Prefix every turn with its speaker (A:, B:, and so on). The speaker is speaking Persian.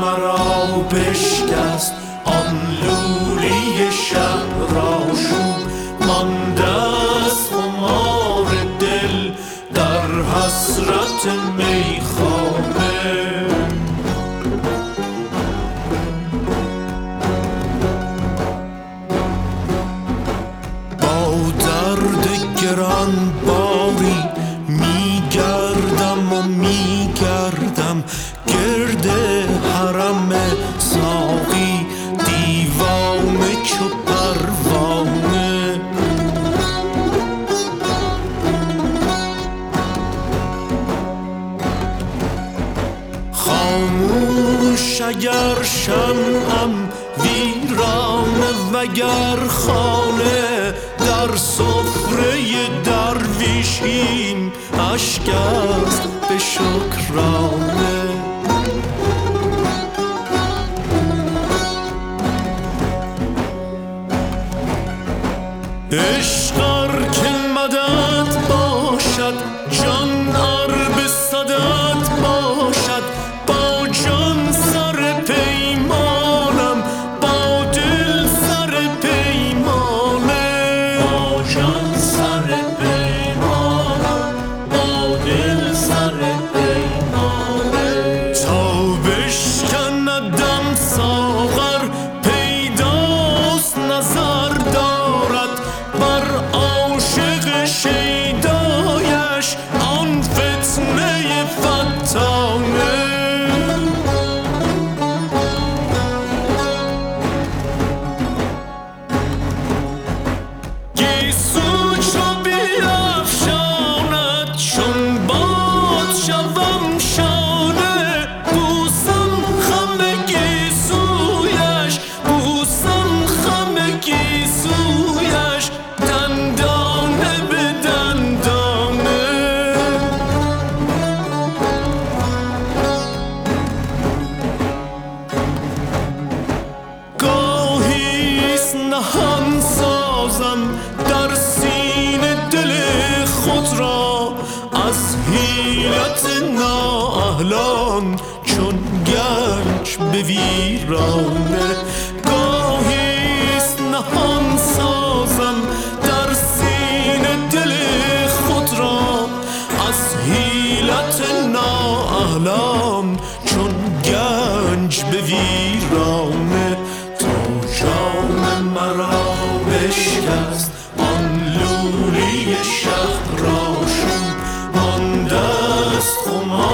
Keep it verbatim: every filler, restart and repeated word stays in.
A: مرا بشکست، آن لولی شب را شوم. مانده است خمار دل در حسرت میخانه. با درد گران باری میگردم و میگردم گرد حرم ساقی، دیوانه چو پروانه. خاموش اگر شمعم ویرانه وگر خانه، در سفره درویشیم اشک است به شکرانه. عشق ار که مدد باشد، جان ار به صدد باشد، با جان سر پیمانم، با دل سر پیمانه. با جان سر پیمانم، با دل سر پیمانه. تا بشکندم ساغر پیداست نظر دارد بر عاشق شیدایش آن فتنه فتانه. گیسو چو بیفشاند چون باد شوم شانه، بوسم خم گیسویش، بوسم خم گیسویش، دندانه به دندانه. گاهیست نهان سازم در سینه دل خود را، از حیلت نااهلان چون گنج به ویرانه. گاهیست نهان سازم در سینه دل خود را، از حیلت نااهلان چون گنج به ویرانه. تا جان مرا بشکست، آن لولی شهر را شوم. مانده است خمار